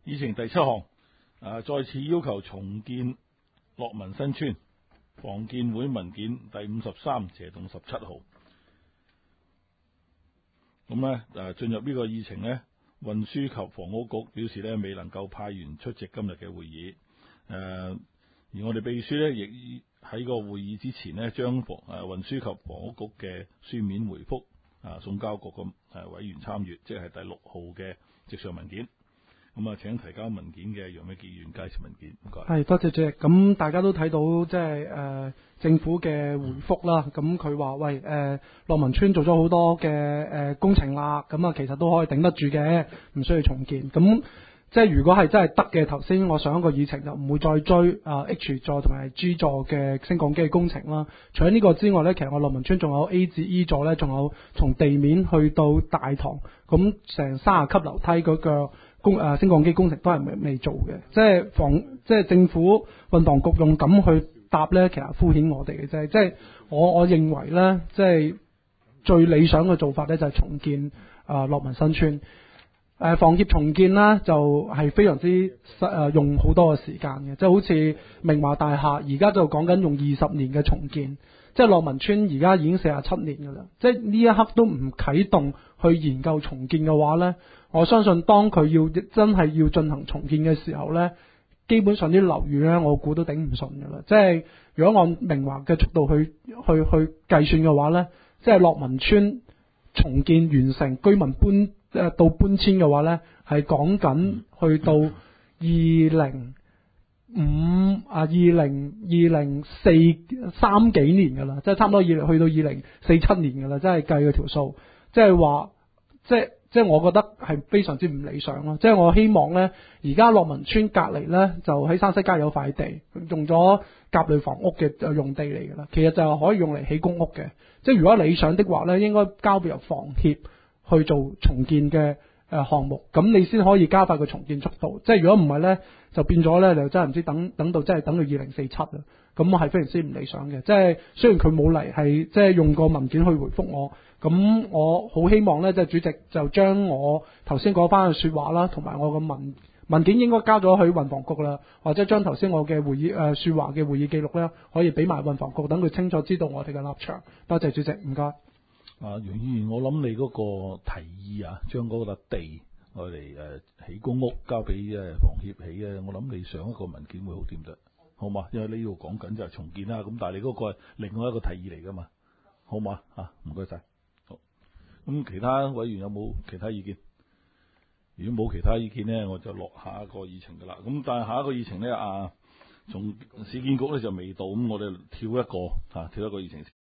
議程第7項，再次要求重建樂民新村，房建會文件第53斜洞17號。咁呢，進入呢個議程呢，運輸及房屋局表示呢，未能夠派員出席今日嘅會議。而我哋秘書呢，亦喺個會議之前呢，將運輸及房屋局嘅書面回覆送交各個委員參閱，即係第6號嘅直上文件。咁請提交文件嘅楊美傑議員介紹文件。唔該。 係，多謝主席。咁大家都睇到即係政府嘅回覆啦。咁佢話喂，樂民村做咗好多嘅工程啦，咁其實都可以頂得住嘅，唔需要重建。咁即係如果係真係得嘅，頭先我上一個議程就唔會再追H 座同埋 G 座嘅升降機嘅工程啦。除咗呢個之外呢，其實我樂民村仲有 A 至 E 座呢，仲有從地面去到大堂，咁成30級樓梯嗰個升降機工程都係未做嘅。即係政府運房局用咁去答呢，其實敷衍我哋嘅啫。即係我認為呢，即係最理想嘅做法呢，就係重建樂民新村。房協重建呢，就係非常之用好多嘅時間嘅，即係好似明華大廈而家就講緊用20年嘅重建，即係樂民村而家已經47年㗎啦，即係呢一刻都唔啟動去研究重建嘅話呢，我相信當佢真係要進行重建嘅時候呢，基本上啲樓宇呢，我估都頂唔順㗎啦。即係如果按明華嘅速度去計算嘅話呢，即係樂民村重建完成，居民到搬遷嘅話呢，係講緊去到2003幾年㗎啦，即係差唔多去到2047年㗎啦，即係計嗰條數，即係話即係我覺得係非常之唔理想咯。即係我希望呢，而家樂民村隔離呢，就喺山西街有塊地，用咗甲類房屋嘅用地嚟㗎啦，其實就可以用嚟起公屋嘅。即係如果理想的話呢，應該交俾由房協去做重建嘅項目，咁你先可以加快個重建速度。即係如果唔係呢，就變咗呢，你就真係唔知等到真係等到2047啦。咁我係非常之唔理想嘅。即係雖然佢冇嚟，係即係用個文件去回覆我，咁我好希望呢，即係主席就將我頭先講翻嘅說話啦，同埋我個文件應該交咗去運房局啦，或者將頭先我嘅會議說話嘅會議記錄呢，可以俾埋運房局，等佢清楚知道我哋嘅立場。多謝主席，唔該。 楊議員，我諗你嗰個提議將嗰笪地我嚟起公屋交俾房協起我諗你上一個文件會好啲得，好嘛？因為呢度講緊就係重建啦，咁但係你嗰個係另外一個提議嚟噶嘛，好嘛？唔該晒。好，咁其他委員有冇其他意見？如果冇其他意見呢，我就落下一個議程噶啦。咁但係下一個議程呢，從市建局呢就未到，咁我哋跳一個議程。